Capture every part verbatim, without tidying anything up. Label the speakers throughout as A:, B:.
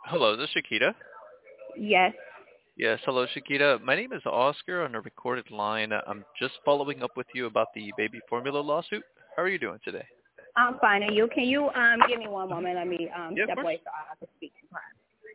A: Hello, this is Shakita.
B: Yes,
A: Yes, hello, Shakita. My name is Oscar on a recorded line. I'm just following up with you about the baby formula lawsuit. How are you doing today?
B: I'm fine. And you? Can you um give me one
A: hmm
B: moment? Let me um
A: Yeah, of
B: step
A: course.
B: away so I can speak to her.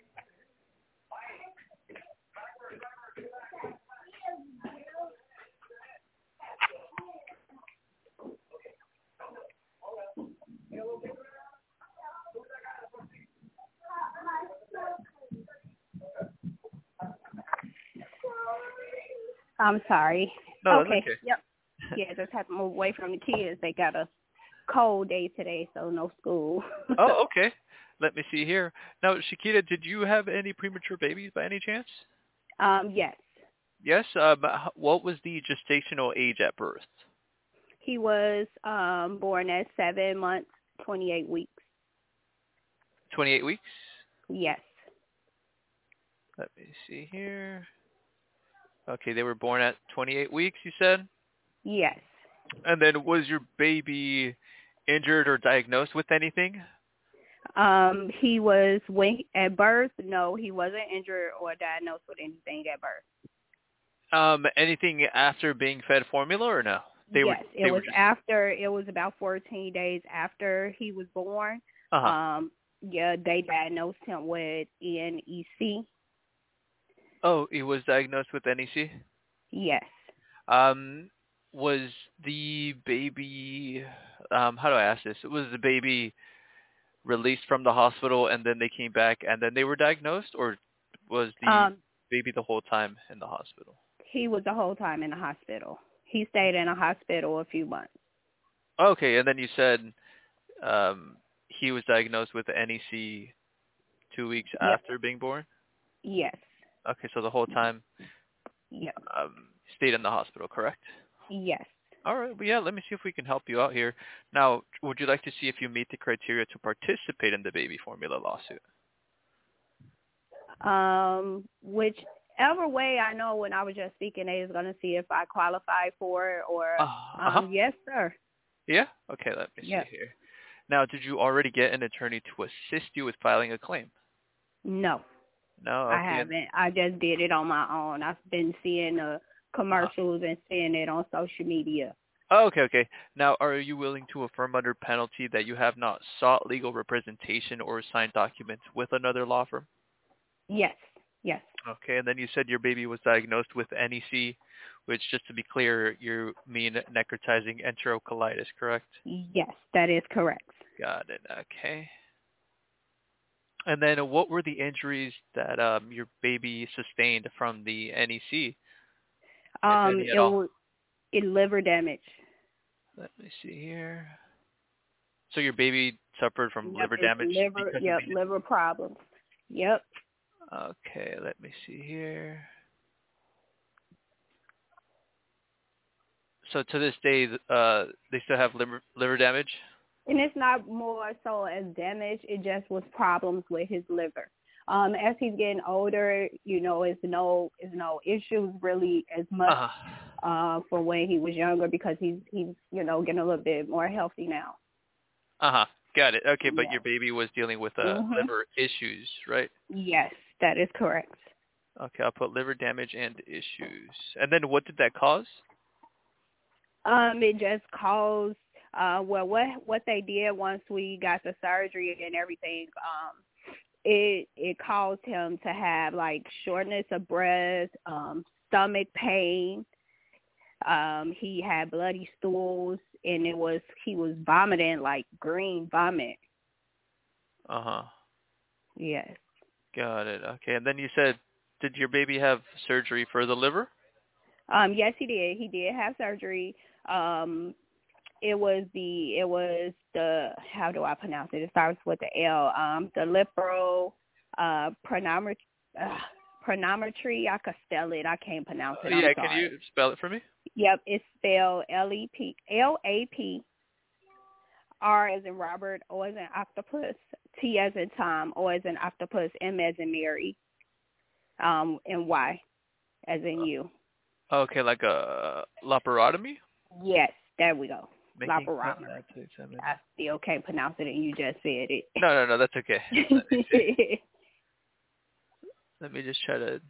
B: I'm sorry.
A: No, that's
B: Okay.
A: okay.
B: Yep. Yeah, just have to move away from the kids. They got a cold day today, so no school.
A: Oh, okay. Let me see here. Now, Shakita, did you have any premature babies by any chance?
B: um, yes.
A: Yes. Um, h- what was the gestational age at birth?
B: He was um born at seven months, twenty eight weeks.
A: twenty-eight weeks?
B: Yes.
A: Let me see here. Okay, they were born at twenty-eight weeks, you said?
B: Yes.
A: And then was your baby injured or diagnosed with anything?
B: Um, he was when at birth, no, he wasn't injured or diagnosed with anything at birth.
A: Um, anything after being fed formula or no? They were
B: Yes, it
A: they were
B: was
A: just
B: after. It was about fourteen days after he was born.
A: uh huh.
B: Um, yeah, they diagnosed him with N E C.
A: Oh, he was diagnosed with N E C.
B: Yes.
A: Um, was the baby um how do I ask this? Was the baby released from the hospital and then they came back and then they were diagnosed, or was the
B: Um,
A: baby the whole time in the hospital?
B: he was the whole time in the hospital. He stayed in a hospital a few months.
A: Okay, and then you said um he was diagnosed with N E C two weeks
B: Yep.
A: after being born.
B: Yes.
A: Okay, so the whole time
B: Yep.
A: um, stayed in the hospital, correct?
B: Yes.
A: All right. Well, yeah. Let me see if we can help you out here. Now, would you like to see if you meet the criteria to participate in the baby formula lawsuit?
B: Um, whichever way, I know when I was just speaking, they was gonna see if I qualify for it or
A: Uh huh.
B: um, yes, sir.
A: Yeah. Okay. Let me see
B: Yep.
A: here. Now, did you already get an attorney to assist you with filing a claim?
B: No.
A: No.
B: I
A: Okay. And,
B: haven't. I just did it on my own. I've been seeing the
A: uh-huh.
B: commercials and seeing it on social media.
A: Oh, okay. Okay. Now, are you willing to affirm under penalty that you have not sought legal representation or signed documents with another law firm?
B: Yes, yes,
A: Okay, and then you said your baby was diagnosed with N E C, which, just to be clear, you mean necrotizing enterocolitis, correct?
B: yes, that is correct.
A: Got it. Okay. And then what were the injuries that um, your baby sustained from the N E C, if
B: Um,
A: any at
B: it
A: all?
B: was it liver damage.
A: Let me see here. So your baby suffered from
B: Yep,
A: liver
B: it's
A: damage
B: liver.
A: because of
B: Yep,
A: the.
B: liver problems. Yep.
A: Okay, let me see here. So to this day, uh, they still have liver liver damage.
B: And it's not more so as damage. It just was problems with his liver. Um, as he's getting older, you know, it's no, it's no issues really as much
A: Uh huh.
B: uh, for when he was younger because he's he's you know getting a little bit more healthy now.
A: Uh huh. Got it. Okay, but
B: Yes.
A: your baby was dealing with uh,
B: Mhm.
A: liver issues, right?
B: Yes, that is correct.
A: Okay, I'll put liver damage and issues. And then what did that cause?
B: Um, it just caused uh well what what they did once we got the surgery and everything, um, it it caused him to have like shortness of breath, um, stomach pain. Um, he had bloody stools and it was he was vomiting like green vomit.
A: Uh huh.
B: Yes.
A: Got it. Okay, and then you said, did your baby have surgery for the liver?
B: Um, yes, he did. He did have surgery. Um, it was the it was the how do I pronounce it? It starts with the L. Um, the lipro uh pronometry. Uh, pronometry. I could spell it. I can't pronounce
A: Uh,
B: it. I'm
A: yeah, can
B: sorry.
A: you spell it for me?
B: Yep, it's spelled L E P L A P R as in Robert, O as in octopus, T as in Tom, O as in octopus, M as in Mary, um, and Y as in you.
A: Okay, like a laparotomy?
B: Yes, there we go.
A: Making
B: Laparotomy.
A: contact to examine.
B: I still can't pronounce it, and you just said
A: No, no, no, that's okay. Let me see.
B: it.
A: let me just try to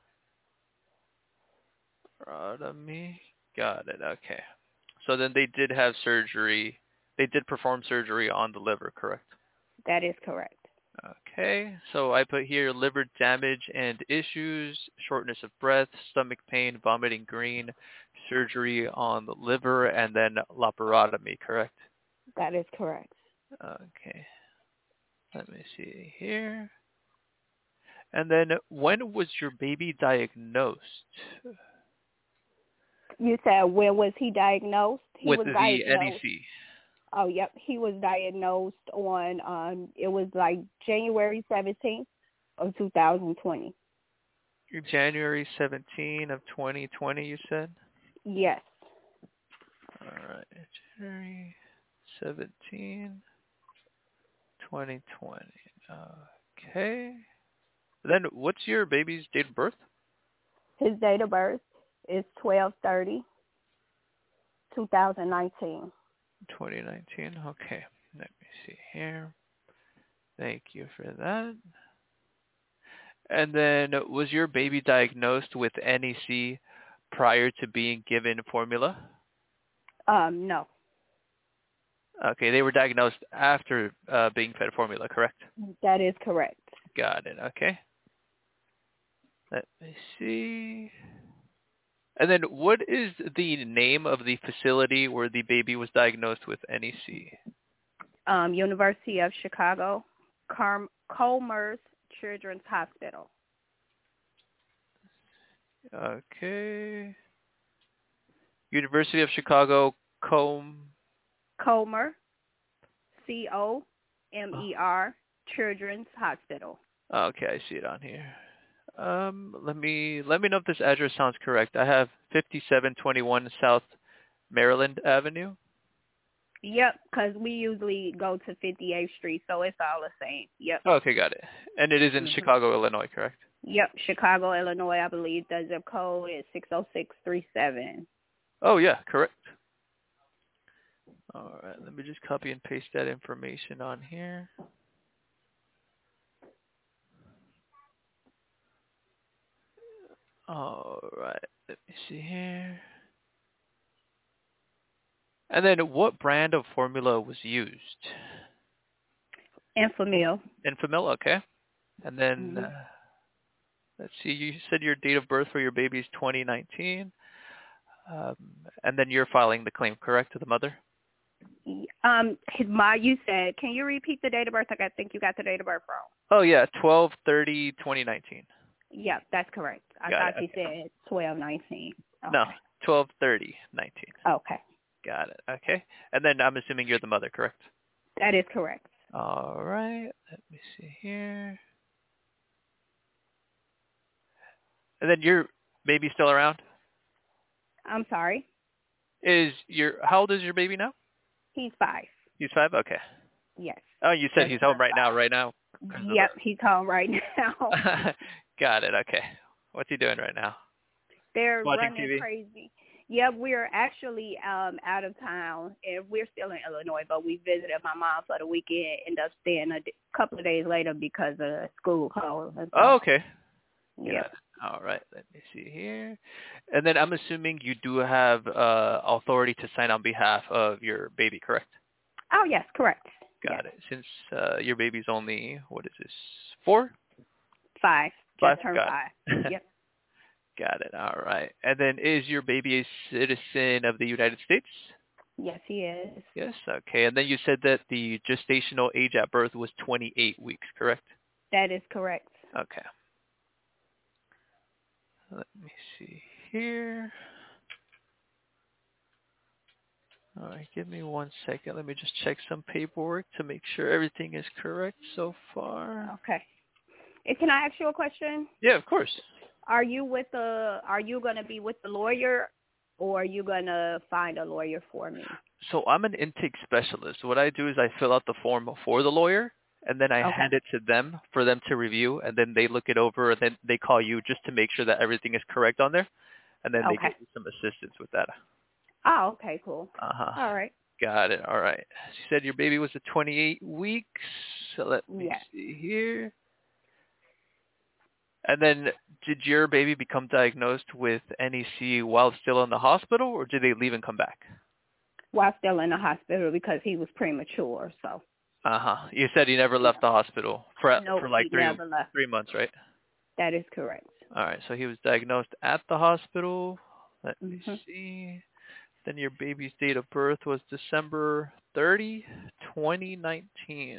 A: me. Got it. Okay. So then they did have surgery. They did perform surgery on the liver, correct?
B: That is correct.
A: Okay. So I put here liver damage and issues, shortness of breath, stomach pain, vomiting green, surgery on the liver, and then laparotomy, correct?
B: That is correct.
A: Okay. Let me see here. And then when was your baby diagnosed?
B: You said when was he diagnosed? He
A: With
B: was
A: the
B: diagnosed.
A: N E C.
B: Oh, yep. He was diagnosed on, um, it was like January seventeenth of two thousand twenty.
A: January seventeenth of twenty twenty, you said?
B: Yes.
A: All right. January seventeenth, twenty twenty. Okay. Then what's your baby's date of birth?
B: His date of birth is twelve thirty, two thousand nineteen.
A: twenty nineteen. Okay. Let me see here. Thank you for that. And then was your baby diagnosed with N E C prior to being given formula?
B: Um, no.
A: Okay, they were diagnosed after uh, being fed formula, correct?
B: That is correct.
A: Got it. Okay. Let me see. And then what is the name of the facility where the baby was diagnosed with N E C?
B: Um, University of Chicago, Carm- Colmers Children's Hospital.
A: Okay. University of Chicago, Com...
B: Comer, C O M E R, Children's Hospital.
A: Okay, I see it on here. Um, let me let me know if this address sounds correct. I have fifty-seven twenty-one South Maryland Avenue.
B: Yep, because we usually go to fifty-eighth Street, so it's all the same. Yep.
A: Okay, got it. And it is in
B: Mm-hmm.
A: Chicago, Illinois, correct?
B: Yep, Chicago, Illinois, I believe. The zip code is six oh six three seven.
A: Oh, yeah, correct. All right, let me just copy and paste that information on here. All right, let me see here. And then what brand of formula was used?
B: Enfamil.
A: Enfamil, okay. And then,
B: Mm-hmm.
A: uh, let's see, you said your date of birth for your baby is twenty nineteen. Um, and then you're filing the claim, correct, to the mother?
B: Um, his ma, you said, can you repeat the date of birth? Like, I think you got the date of birth wrong.
A: Oh, yeah, twelve thirty twenty nineteen.
B: Yep, that's correct. I
A: Got
B: thought
A: it,
B: you
A: okay.
B: said twelve nineteen. Okay.
A: No, twelve thirty nineteen.
B: Okay.
A: Got it, okay. And then I'm assuming you're the mother, correct?
B: That is correct.
A: All right, let me see here. And then your baby still around?
B: I'm sorry.
A: Is your how old is your baby now?
B: He's five.
A: He's five? Okay.
B: Yes.
A: Oh, you said
B: Just
A: he's home
B: turned
A: right now,
B: five.
A: right now?
B: Yep, he's home right now.
A: Got it, okay. What's he doing right now?
B: They're
A: Watching
B: running
A: T V?
B: crazy. Yep, we're actually um out of town, and we're still in Illinois, but we visited my mom for the weekend, ended up staying a d- couple of days later because of school calls. And stuff.
A: Oh, okay.
B: Yep.
A: All right, let me see here. And then I'm assuming you do have uh, authority to sign on behalf of your baby, correct?
B: Oh, yes, correct.
A: Got
B: yes.
A: it. Since uh, your baby's only, what is this, four?
B: Five.
A: Five?
B: Just turned
A: Got
B: five.
A: it.
B: Yep.
A: Got it. All right. And then is your baby a citizen of the United States?
B: Yes, he is.
A: Yes. Okay. And then you said that the gestational age at birth was twenty-eight weeks, correct?
B: That is correct.
A: Okay. Let me see here. All right, give me one second. Let me just check some paperwork to make sure everything is correct so far.
B: Okay. And can I ask you a question?
A: Yeah, of course.
B: Are you with the? Are you going to be with the lawyer, or are you going to find a lawyer for me?
A: So I'm an intake specialist. What I do is I fill out the form for the lawyer, and then I
B: Okay.
A: hand it to them for them to review, and then they look it over, and then they call you just to make sure that everything is correct on there, and then they
B: Okay.
A: give you some assistance with that.
B: Oh, okay, cool.
A: Uh-huh.
B: All right.
A: Got it. All right. You said your baby was at twenty-eight weeks. So let me
B: Yes.
A: see here. And then did your baby become diagnosed with N E C while still in the hospital, or did they leave and come back?
B: While still in the hospital because he was premature. So.
A: Uh huh. You said he never left
B: Yeah.
A: the hospital for
B: No,
A: for like
B: he
A: three
B: never left.
A: three months, right?
B: That is correct.
A: All right. So he was diagnosed at the hospital. Let me
B: Mhm.
A: see. Then your baby's date of birth was December thirtieth, twenty nineteen.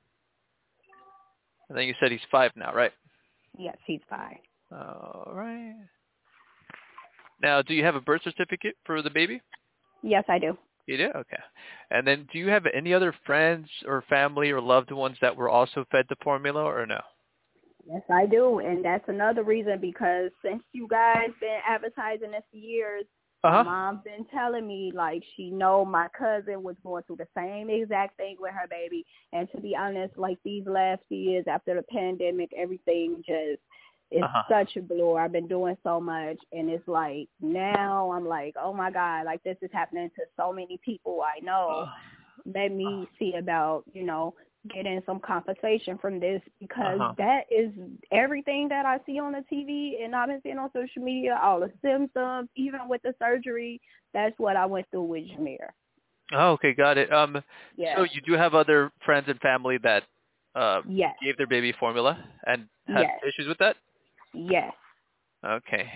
A: And then you said he's five now, right?
B: Yes, he's fine.
A: All right. Now, do you have a birth certificate for the baby?
B: Yes, I do.
A: You do? Okay. And then do you have any other friends or family or loved ones that were also fed the formula or no?
B: Yes, I do. And that's another reason because since you guys been advertising this for years, my
A: Uh-huh.
B: mom's been telling me, like, she know my cousin was going through the same exact thing with her baby. And to be honest, like, these last few years after the pandemic, everything just is
A: Uh-huh.
B: such a blur. I've been doing so much. And it's like now I'm like, oh, my God, like, this is happening to so many people I know. Let me see about, you know, getting some compensation from this because
A: Uh-huh.
B: that is everything that I see on the T V and I've been seeing on social media, all the symptoms, even with the surgery. That's what I went through with Jameer.
A: Oh, okay, got it. Um,
B: Yes.
A: so you do have other friends and family that uh,
B: Yes.
A: gave their baby formula and had
B: Yes.
A: issues with that?
B: Yes.
A: Okay.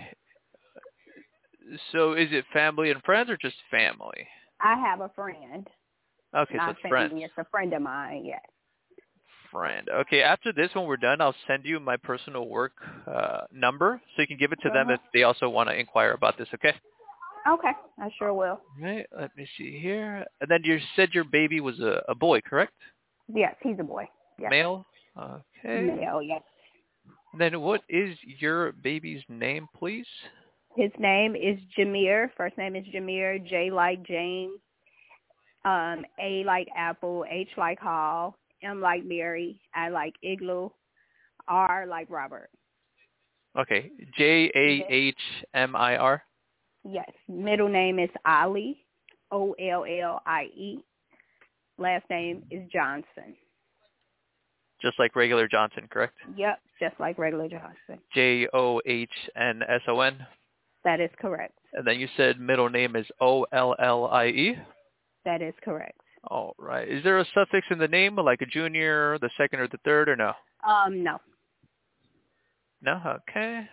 A: So is it family and friends or just family?
B: I have a friend.
A: Okay, so
B: Not
A: it's friends.
B: family, it's a friend of mine, yes.
A: Friend. Okay, after this, when we're done, I'll send you my personal work uh, number so you can give it to them
B: Uh-huh.
A: if they also want to inquire about this, okay?
B: Okay, I sure will.
A: Right, let me see here. And then you said your baby was a, a boy, correct?
B: Yes, he's a boy. Yes.
A: Male? Okay.
B: Male, yes.
A: And then what is your baby's name, please?
B: His name is Jameer. First name is Jameer. J like James. Um, A like Apple. H like Hall. M like Mary. I like Igloo. R like Robert.
A: Okay, J A H M I R?
B: Yes. Middle name is Ali. O L L I E. Last name is Johnson.
A: Just like regular Johnson, correct?
B: Yep, just like regular Johnson.
A: J O H N S O N?
B: That is correct.
A: And then you said middle name is O L L I E?
B: That is correct.
A: All right. Is there a suffix in the name, like a junior, the second, or the third, or no?
B: Um, no.
A: No? Okay.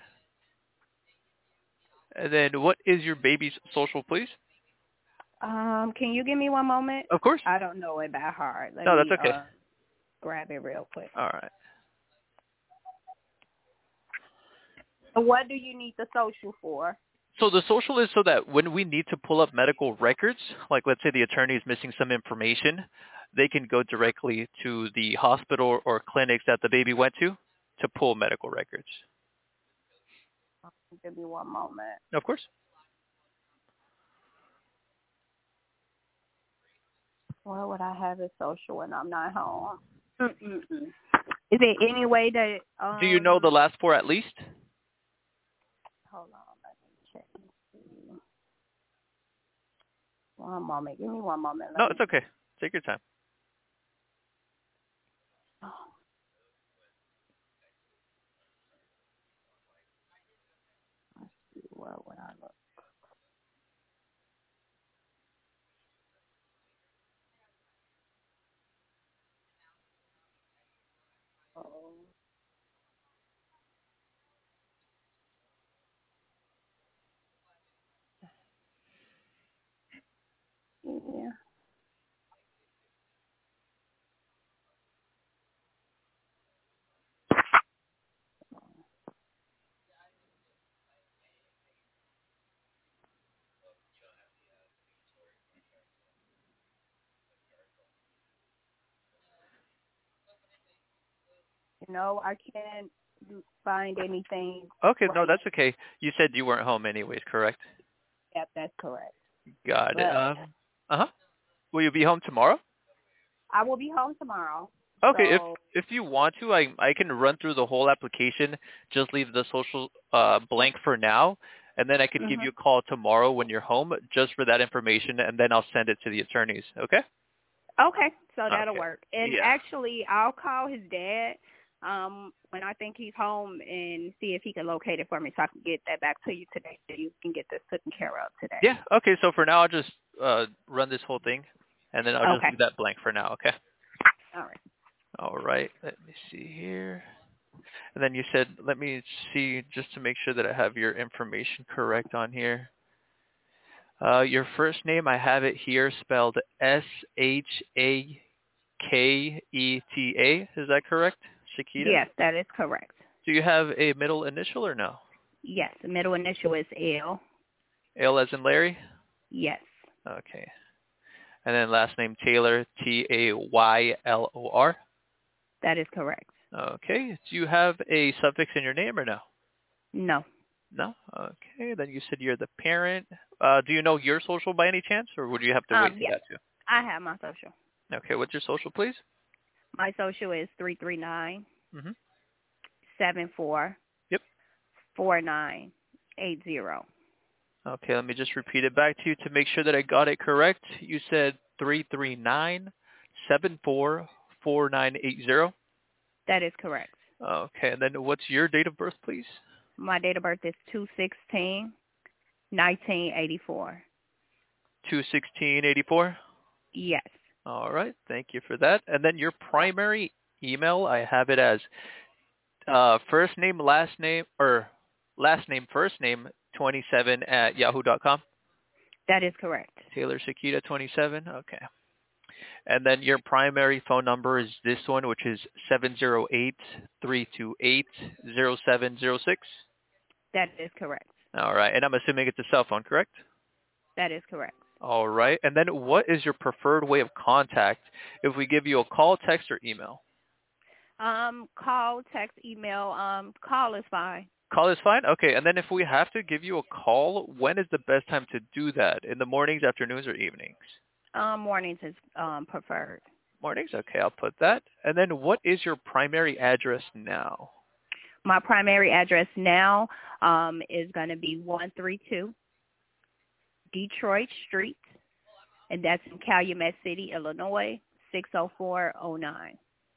A: And then what is your baby's social, please?
B: Um, can you give me one moment?
A: Of course.
B: I don't know it by heart. Let
A: No,
B: me
A: that's okay.
B: uh, grab it real quick.
A: All right.
B: So what do you need the social for?
A: So the social is so that when we need to pull up medical records, like let's say the attorney is missing some information, they can go directly to the hospital or clinics that the baby went to to pull medical records.
B: Give me one moment.
A: Of course.
B: Where would I have it social when I'm not home? Mm-mm-mm. Is there any way that... Um,
A: Do you know the last four at least?
B: Hold on. Let me check and see. One moment. Give me one moment. Let
A: No,
B: me...
A: it's okay. Take your time.
B: Let's see. Where would I look? Oh. Yeah. You know, I can't find anything.
A: Okay, no,
B: Right.
A: that's okay. You said you weren't home anyways, correct?
B: Yep, that's correct.
A: Got it.
B: But
A: Um, uh-huh. Will you be home tomorrow?
B: I will be home tomorrow.
A: Okay, if
B: So,
A: if you want to, I I can run through the whole application. Just leave the social uh, blank for now, and then I could give
B: mhm.
A: you a call tomorrow when you're home, just for that information, and then I'll send it to the attorneys. Okay?
B: Okay, so that'll
A: Okay.
B: work. And
A: Yeah.
B: actually, I'll call his dad um when I think he's home and see if he can locate it for me so I can get that back to you today so you can get this taken care of today.
A: Yeah. Okay. So for now, I'll just uh, run this whole thing, and then I'll just
B: Okay.
A: leave that blank for now. Okay.
B: All right.
A: All right. Let me see here. And then you said, let me see just to make sure that I have your information correct on here. Uh, your first name, I have it here spelled S H A K E T A. Is that correct? Shakita?
B: Yes, that is correct.
A: Do you have a middle initial or no?
B: Yes, the middle initial is L.
A: L as in Larry?
B: Yes,
A: Okay. And then last name Taylor, T A Y L O R?
B: that is correct.
A: Okay. Do you have a suffix in your name or no?
B: No.
A: No? Okay. Then you said you're the parent. Uh, do you know your social by any chance, or would you have to wait
B: Um,
A: for
B: yes,
A: that too?
B: I have my social.
A: Okay. What's your social, please?
B: My social is three three nine
A: Mm-hmm.
B: seven four
A: Yep.
B: four nine eight zero.
A: Okay. Let me just repeat it back to you to make sure that I got it correct. You said three three nine seven four four nine eight zero.
B: That is correct.
A: Okay. And then what's your date of birth, please?
B: My date of birth is two sixteen nineteen eighty four.
A: two sixteen eighty-four.
B: Yes.
A: All right. Thank you for that. And then your primary email, I have it as uh, first name, last name, or last name, first name, twenty-seven at yahoo dot com.
B: That is correct.
A: Taylor Sakita twenty-seven. Okay. And then your primary phone number is this one, which is seven zero eight three two eight zero seven zero six.
B: That is correct.
A: All right. And I'm assuming it's a cell phone, correct?
B: That is correct.
A: All right. And then what is your preferred way of contact if we give you a call, text, or email?
B: Um, call, text, email. Um, call is fine.
A: Call is fine? Okay. And then if we have to give you a call, when is the best time to do that? In the mornings, afternoons, or evenings?
B: Um, mornings is um preferred.
A: Mornings? Okay, I'll put that. And then what is your primary address now?
B: My primary address now um is going to be one thirty two Detroit Street, and that's in Calumet City, Illinois, six oh four oh nine.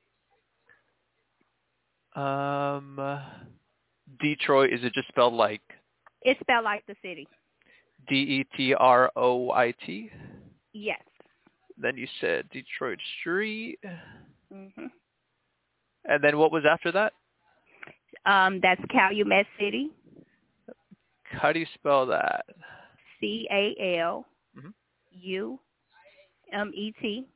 A: Um, Detroit, is it just spelled like
B: It's spelled like the city.
A: D E T R O I T?
B: Yes.
A: Then you said Detroit Street.
B: Mhm.
A: And then what was after that?
B: Um, that's Calumet City.
A: How do you spell that?
B: C A L
A: Mm-hmm.
B: U M E T.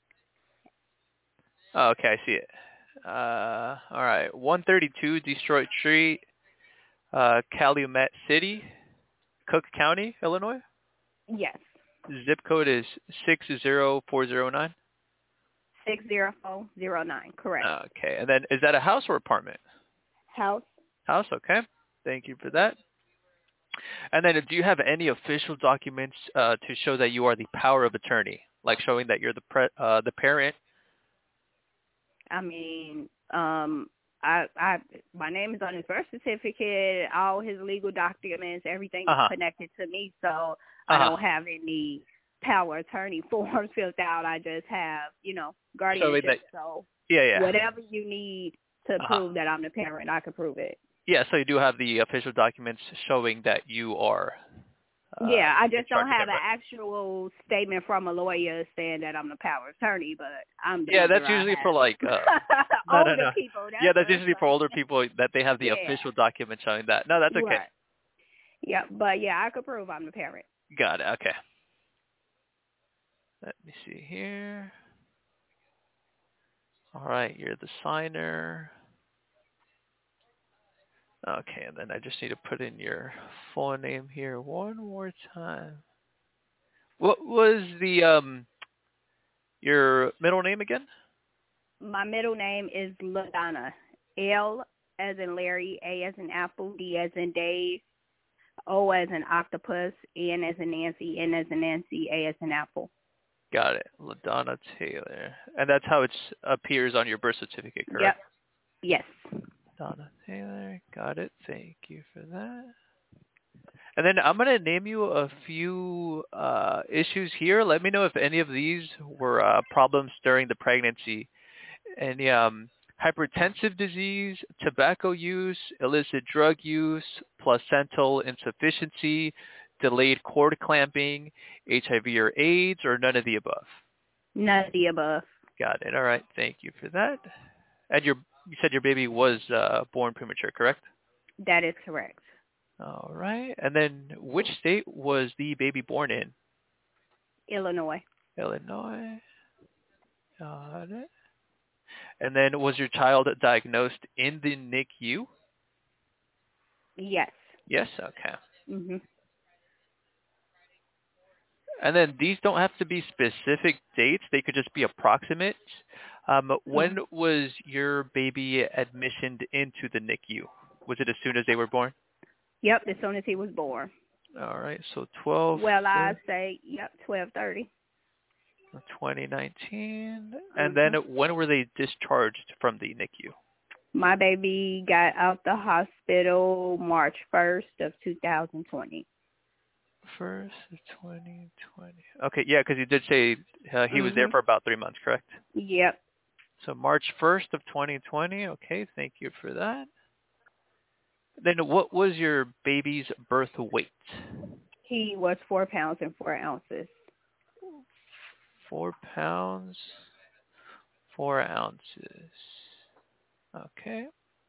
A: Oh, okay, I see it. Uh, all right, one thirty-two Detroit Street, uh, Calumet City, Cook County, Illinois.
B: Yes.
A: Zip code is six zero four zero nine.
B: Six zero four zero nine. Correct.
A: Okay, and then is that a house or apartment?
B: House.
A: House, okay. Thank you for that. And then do you have any official documents uh, to show that you are the power of attorney, like showing that you're the pre- uh, the parent?
B: I mean, um, I, I, my name is on his birth certificate, all his legal documents, everything
A: Uh-huh.
B: is connected to me, so
A: Uh-huh.
B: I don't have any power attorney forms filled out. I just have, you know, guardianship.
A: that-
B: So
A: Yeah, yeah.
B: whatever you need to
A: Uh-huh.
B: prove that I'm the parent, I can prove it.
A: Yeah, so you do have the official documents showing that you are. Uh,
B: yeah, I
A: in
B: just
A: charge
B: don't
A: of
B: have
A: it,
B: an
A: but-
B: actual statement from a lawyer saying that I'm the power attorney, but I'm the
A: Yeah,
B: mother
A: that's
B: I
A: usually
B: have.
A: for like uh, no,
B: older
A: no, no.
B: people. That's
A: Yeah, that's
B: what
A: usually
B: it's
A: for
B: like.
A: older people that they have the
B: Yeah.
A: official document showing that. No, that's okay.
B: Right. Yeah, but yeah, I could prove I'm the parent.
A: Got it. Okay. Let me see here. All right, you're the signer. Okay, and then I just need to put in your full name here one more time. What was the um your middle name again?
B: My middle name is LaDonna. L as in Larry, A as in Apple, D as in Dave, O as in Octopus, N as in Nancy, N as in Nancy, A as in Apple.
A: Got it. LaDonna Taylor. And that's how it appears on your birth certificate, correct?
B: Yep. Yes.
A: Donna Taylor. Got it. Thank you for that. And then I'm going to name you a few uh, issues here. Let me know if any of these were uh, problems during the pregnancy. Any um, hypertensive disease, tobacco use, illicit drug use, placental insufficiency, delayed cord clamping, H I V or AIDS, or none of the above?
B: None of the above.
A: Got it. All right. Thank you for that. And your, you said your baby was uh, born premature, correct?
B: That is correct.
A: All right. And then which state was the baby born in?
B: Illinois.
A: Illinois. Got it. And then was your child diagnosed in the N I C U?
B: Yes.
A: Yes? Okay.
B: Mhm.
A: And then these don't have to be specific dates. They could just be approximate. Um, when
B: Mhm.
A: was your baby admissioned into the N I C U? Was it as soon as they were born?
B: Yep, as soon as he was born.
A: All right. So twelve.
B: Well, I say, yep, twelve thirty.
A: twenty nineteen. And
B: Mhm.
A: then when were they discharged from the N I C U?
B: My baby got out the hospital March first of two thousand twenty.
A: First of twenty twenty. Okay, yeah, because you did say uh, he was there
B: Mhm.
A: for about three months, correct?
B: Yep.
A: So March first of twenty twenty. Okay, thank you for that. Then what was your baby's birth weight?
B: He was four pounds and four ounces.
A: Four pounds, four ounces. Okay.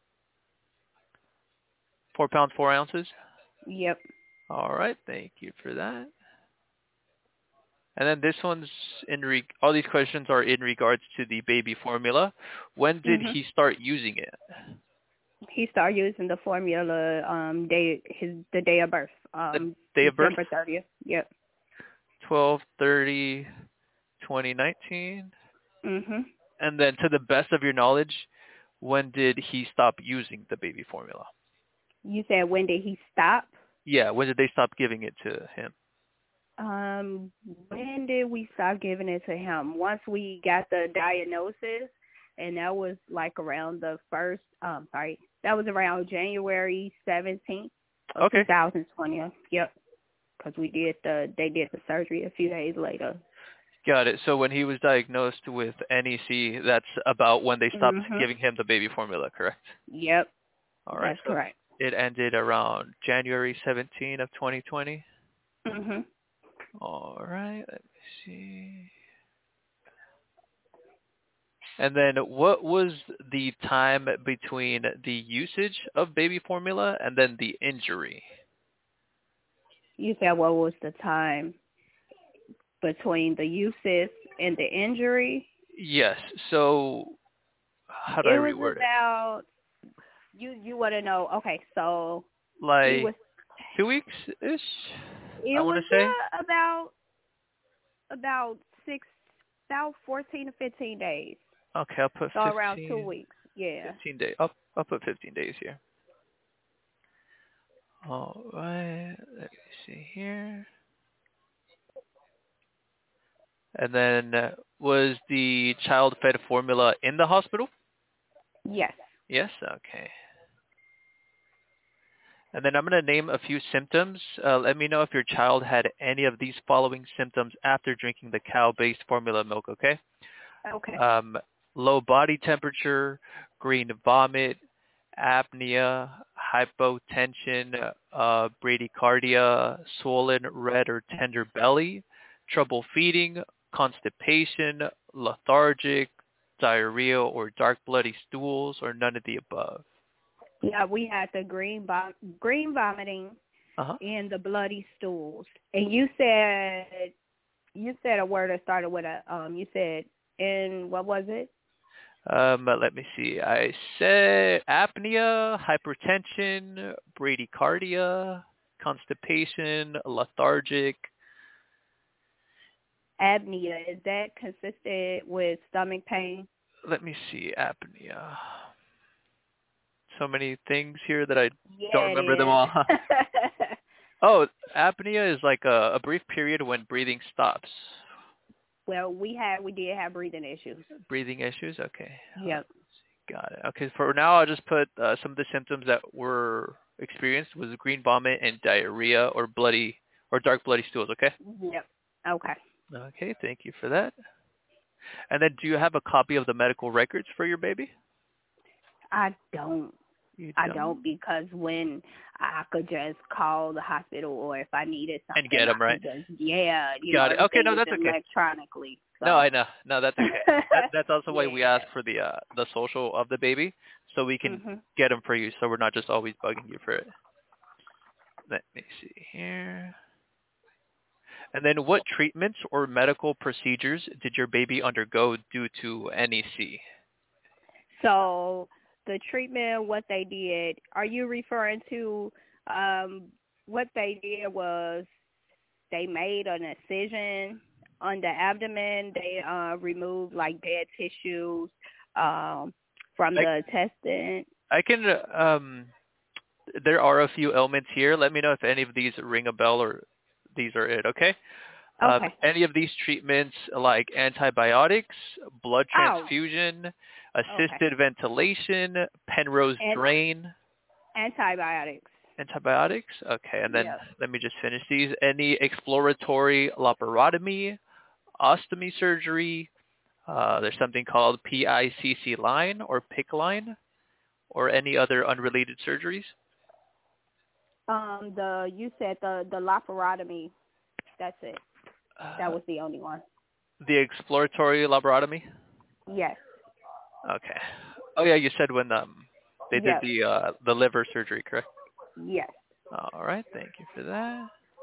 A: Four pounds, four ounces?
B: Yep.
A: All right, thank you for that. And then this one's in re- all these questions are in regards to the baby formula. When did
B: Mhm.
A: he start using it?
B: He started using the formula um day his the day of birth.
A: The
B: Um
A: day of birth?
B: December thirtieth. Yep.
A: twelve thirty twenty nineteen.
B: Mhm.
A: And then to the best of your knowledge, when did he stop using the baby formula?
B: You said when did he stop?
A: Yeah, when did they stop giving it to him?
B: Um, when did we stop giving it to him? Once we got the diagnosis, and that was like around the first, um, sorry, that was around January seventeenth of
A: Okay.
B: twenty twenty. Yep, because we did the, they did the surgery a few days later.
A: Got it. So when he was diagnosed with N E C, that's about when they stopped
B: Mhm.
A: giving him the baby formula, correct?
B: Yep,
A: All right.
B: that's
A: So
B: correct.
A: it ended around January seventeenth of twenty twenty.
B: Mhm.
A: All right. Let me see. And then what was the time between the usage of baby formula and then the injury?
B: You said what was the time between the usage and the injury?
A: Yes. So how do I
B: It was
A: reword it?
B: about you. You want to know? Okay, so he
A: Like
B: was.
A: two weeks ish,
B: It
A: I want
B: was
A: to say.
B: uh, about about six, about fourteen to fifteen days.
A: Okay, I'll put
B: So around two
A: fifteen,
B: weeks. Yeah.
A: fifteen days. I'll, I'll put fifteen days here. All right. Let me see here. And then uh, was the child fed formula in the hospital?
B: Yes.
A: Yes. Okay. And then I'm going to name a few symptoms. Uh, let me know if your child had any of these following symptoms after drinking the cow-based formula milk, okay?
B: Okay.
A: Um, low body temperature, green vomit, apnea, hypotension, uh, bradycardia, swollen, red, or tender belly, trouble feeding, constipation, lethargic, diarrhea, or dark bloody stools, or none of the above.
B: Yeah, we had the green vom- green vomiting
A: Uh-huh.
B: and the bloody stools. And you said you said a word that started with a um. You said and what was it?
A: Um, let me see. I said apnea, hypertension, bradycardia, constipation, lethargic.
B: Apnea. Is that consistent with stomach pain?
A: Let me see. Apnea. So many things here that I don't
B: Yeah, it
A: remember them
B: is.
A: all. Oh, apnea is like a, a brief period when breathing stops.
B: Well, we had we did have breathing issues.
A: Breathing issues? Okay.
B: Yep.
A: Got it. Okay, for now I'll just put uh, some of the symptoms that were experienced was green vomit and diarrhea or bloody or dark bloody stools, okay?
B: Yep. Okay.
A: Okay, thank you for that. And then do you have a copy of the medical records for your baby?
B: I don't.
A: You
B: I
A: don't?
B: don't because when I could just call the hospital, or if I needed something,
A: And get them,
B: I
A: right?
B: could just yeah, you know,
A: Got it. Okay,
B: everything
A: no,
B: is
A: that's okay.
B: electronically. So.
A: No, I know. No, that's okay. That, that's also why we
B: yeah.
A: ask for the uh, the social of the baby, so we can
B: Mhm.
A: get them for you, so we're not just always bugging you for it. Let me see here. And then what treatments or medical procedures did your baby undergo due to N E C?
B: So the treatment, what they did, are you referring to um, what they did was they made an incision on the abdomen. They uh, removed like dead tissues um, from
A: I,
B: the intestine.
A: I can, um, there are a few elements here. Let me know if any of these ring a bell or these are it, okay? Um,
B: Okay.
A: any of these treatments like antibiotics, blood
B: Oh,
A: transfusion,
B: okay.
A: assisted ventilation, Penrose
B: And
A: drain,
B: antibiotics.
A: antibiotics? Okay, and then
B: Yep.
A: let me just finish these. Any exploratory laparotomy, ostomy surgery, uh, there's something called P I C C line or P I C line, or any other unrelated surgeries?
B: Um, the you said the the laparotomy. That's it. That
A: Uh,
B: was the only one.
A: the exploratory laparotomy?
B: Yes.
A: Okay. Oh yeah, you said when um they did
B: Yep.
A: the uh the liver surgery, correct?
B: Yes.
A: All right, thank you for that.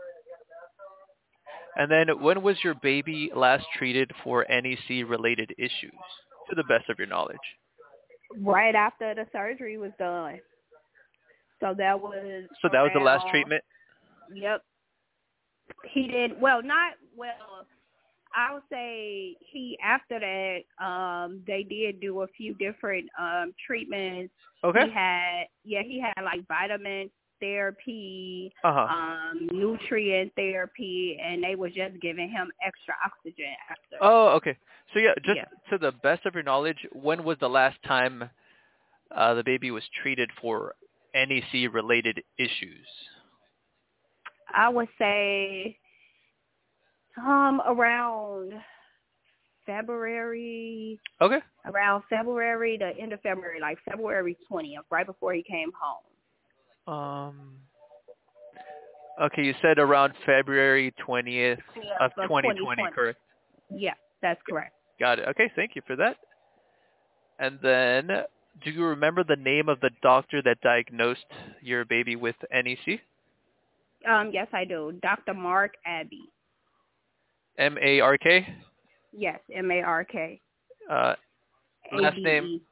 A: And then when was your baby last treated for N E C related issues, to the best of your knowledge?
B: Right after the surgery was done. So that was
A: So that was the last
B: around.
A: treatment?
B: Yep. He did well. Not well. I would say he after that. Um, they did do a few different um treatments.
A: Okay.
B: He had yeah. He had like vitamin therapy,
A: Uh-huh.
B: um, nutrient therapy, and they was just giving him extra oxygen after.
A: Oh, okay. So yeah, just
B: Yeah.
A: to the best of your knowledge, when was the last time uh, the baby was treated for N E C related issues?
B: I would say um around February,
A: Okay.
B: around February, the end of February, like February twentieth, right before he came home.
A: Um. Okay, you said around February twentieth of
B: Of
A: twenty twenty,
B: twenty twenty.
A: correct?
B: Yeah, that's correct.
A: Got it. Okay, thank you for that. And then, do you remember the name of the doctor that diagnosed your baby with N E C?
B: Um, yes, I do. Doctor Mark Abbey.
A: M A R K?
B: Yes, M A R K.
A: Uh,
B: A
A: last
B: B
A: name
B: E.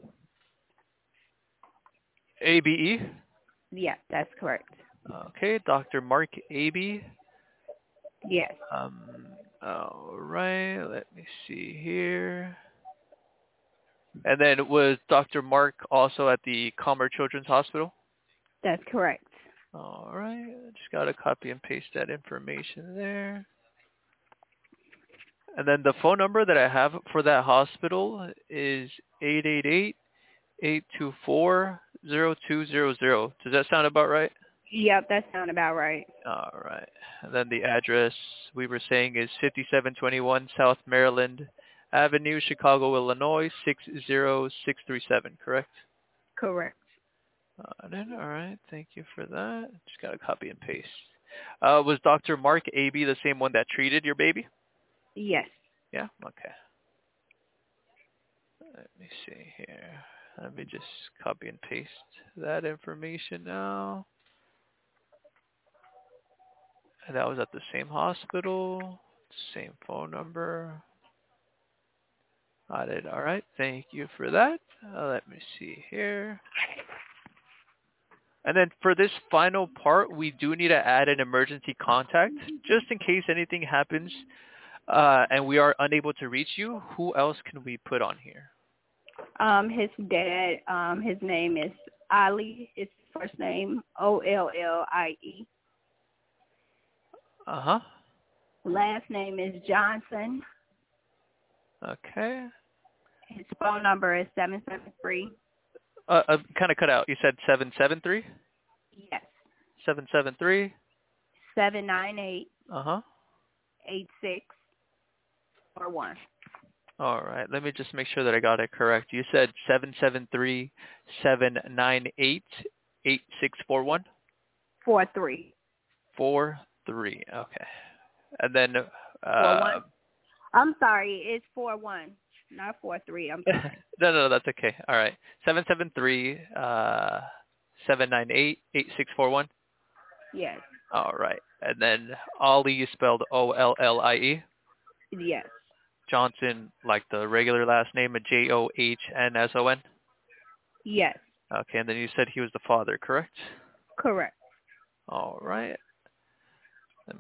A: A B E?
B: Yeah, that's correct.
A: Okay, Doctor Mark Abbey.
B: Yes,
A: Um, all right, let me see here. And then was Doctor Mark also at the Calmer Children's Hospital?
B: that's correct.
A: All right, just got to copy and paste that information there. And then the phone number that I have for that hospital is eight eight eight, eight two four, zero two zero zero. Does that sound about right?
B: Yep, that sounds about right.
A: All right. And then the address we were saying is fifty-seven twenty-one South Maryland Avenue, Chicago, Illinois, six zero six three seven, correct?
B: Correct.
A: Uh, then, all right. Thank you for that. Just got to copy and paste. Uh, was Doctor Mark Abbey the same one that treated your baby?
B: Yes.
A: Yeah? Okay. Let me see here. Let me just copy and paste that information now. And that was at the same hospital, same phone number. Got it. All right. Thank you for that. Uh, let me see here. And then for this final part, we do need to add an emergency contact just in case anything happens uh, and we are unable to reach you. Who else can we put on here?
B: Um, his dad, um, his name is Ali. His first name O L L I E.
A: Uh-huh.
B: Last name is Johnson.
A: Okay.
B: His phone number is seven seven three.
A: Uh, uh kind of cut out. You said seven seven three?
B: Yes.
A: seven seven three?
B: Seven nine eight
A: Uh-huh.
B: eight six four one.
A: All right. Let me just make sure that I got it correct. You said seven seven three seven nine eight eight six four one
B: Four three.
A: four three. Okay. And then
B: Four
A: uh
B: one. I'm sorry, it's four one, not four three. I'm
A: no,
B: sorry.
A: no, no, that's okay. All right. seven seven three uh seven nine eight eight six four one.
B: Yes.
A: All right. And then Ollie is spelled O L L I E.
B: Yes.
A: Johnson, like the regular last name, a J O H N S O N.
B: Yes.
A: Okay, and then you said he was the father, correct?
B: Correct.
A: All right. And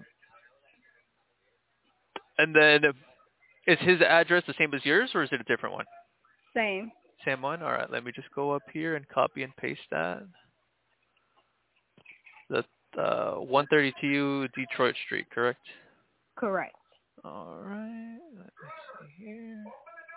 A: and then is his address the same as yours, or is it a different one?
B: Same.
A: Same one? All right, let me just go up here and copy and paste that. The uh, one thirty-two Detroit Street, correct?
B: Correct.
A: All right, let me see here.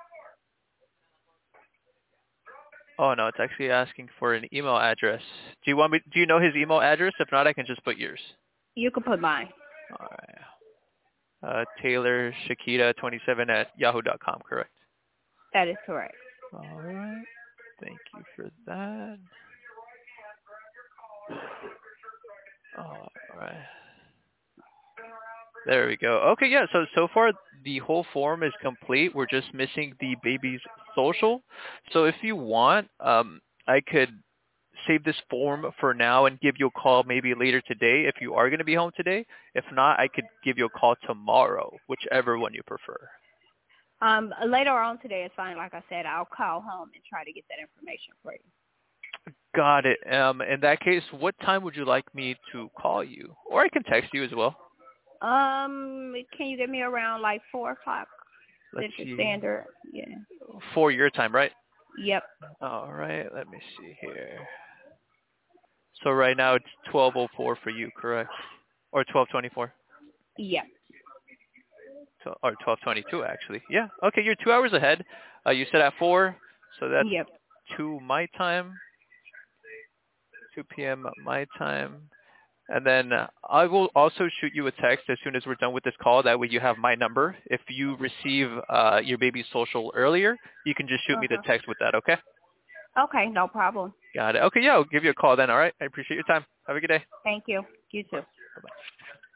A: Oh no, it's actually asking for an email address. Do you want me? Do you know his email address? If not, I can just put yours.
B: You can put mine.
A: All right. Uh, Taylor Shakita twenty-seven at yahoo dot com, correct?
B: That is correct.
A: All right. Thank you for that. All right. There we go. Okay, yeah. So so far the whole form is complete. We're just missing the baby's social. So if you want, um, I could save this form for now and give you a call maybe later today if you are going to be home today. If not, I could give you a call tomorrow, whichever one you prefer.
B: Um, later on today is fine. Like I said, I'll call home and try to get that information for you.
A: Got it. Um, in that case, what time would you like me to call you? Or I can text you as well.
B: Um, can you get me around like four o'clock?
A: Let's
B: Central
A: see.
B: Standard. Yeah.
A: For your time, right?
B: Yep.
A: All right. Let me see here. So right now it's twelve oh four for you, correct? Or twelve twenty-four?
B: Yep.
A: So, or twelve twenty-two actually. Yeah. Okay, you're two hours ahead. Uh, you said at four, so that's
B: Yep.
A: two my time. two p.m. my time. And then uh, I will also shoot you a text as soon as we're done with this call. That way you have my number. If you receive uh, your baby's social earlier, you can just shoot me the
B: Uh-huh.
A: text with that, okay?
B: Okay, no problem.
A: Got it. Okay, yeah, I'll give you a call then, all right? I appreciate your time. Have a good day.
B: Thank you. You too.
A: Bye-bye.